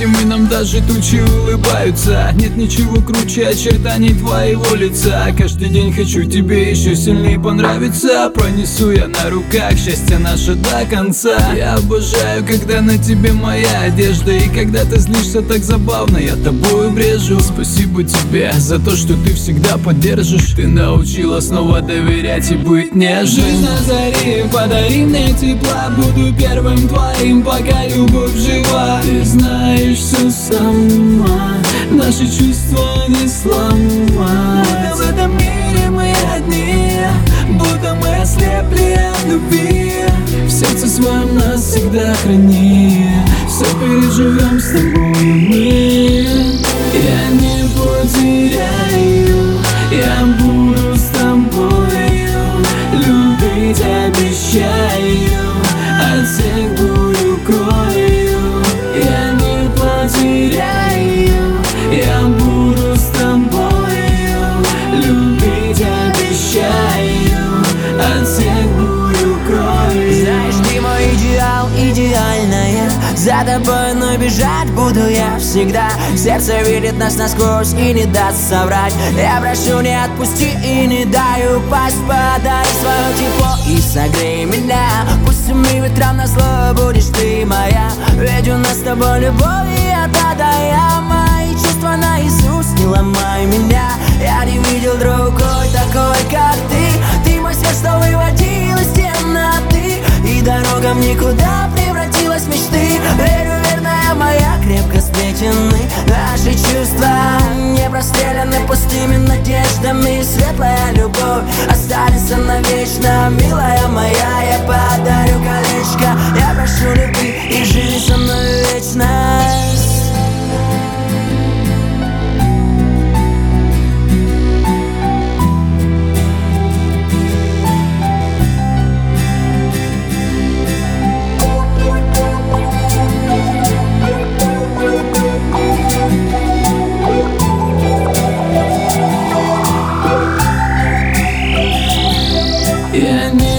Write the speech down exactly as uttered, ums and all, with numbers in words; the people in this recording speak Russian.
вместе мы, нам даже тучи улыбаются. Нет ничего круче очертаний твоего лица. Каждый день хочу тебе еще сильнее понравиться. Пронесу я на руках счастье наше до конца. Я обожаю, когда на тебе моя одежда, и когда ты злишься так забавно, я тобою брежу. Спасибо тебе за то, что ты всегда поддержишь. Ты научила снова доверять и быть нежным. Жизнь на заре, подари мне тепла. Буду первым твоим, пока любовь жива. Ты знаешь все сама, наши чувства не сломать. Будто в этом мире мы одни, будто мы ослепли от любви. В сердце своем нас всегда храни, все переживем с тобой мы. Я не потеряю, я буду с тобою, любить обещаю, от всех бурю крою. Я не потеряю, я буду с тобою, любить обещаю, от всех бурю крою. Знаешь, ты мой идеал, идеальная. За тобой, но бежать буду я всегда. Сердце видит нас насквозь и не даст соврать. Я прошу, не отпусти и не дай упасть. Подари свое тепло и согрей меня. Пусть всеми ветрам назло будешь ты моя. Ведь у нас с тобой любовь и от А до Я. Мои чувства наизусть, не ломай меня. Я не видел другой такой, как ты. Ты мой свет, что выводил из темноты, и дорога в никуда превратилась в мечты. Верю, верная моя, крепко сплетены наши чувства, не простреляны пустыми надеждами. Светлая любовь останется навечно, милая моя. Я подарю колечко, я прошу, люби и живи со мной вечность. Я не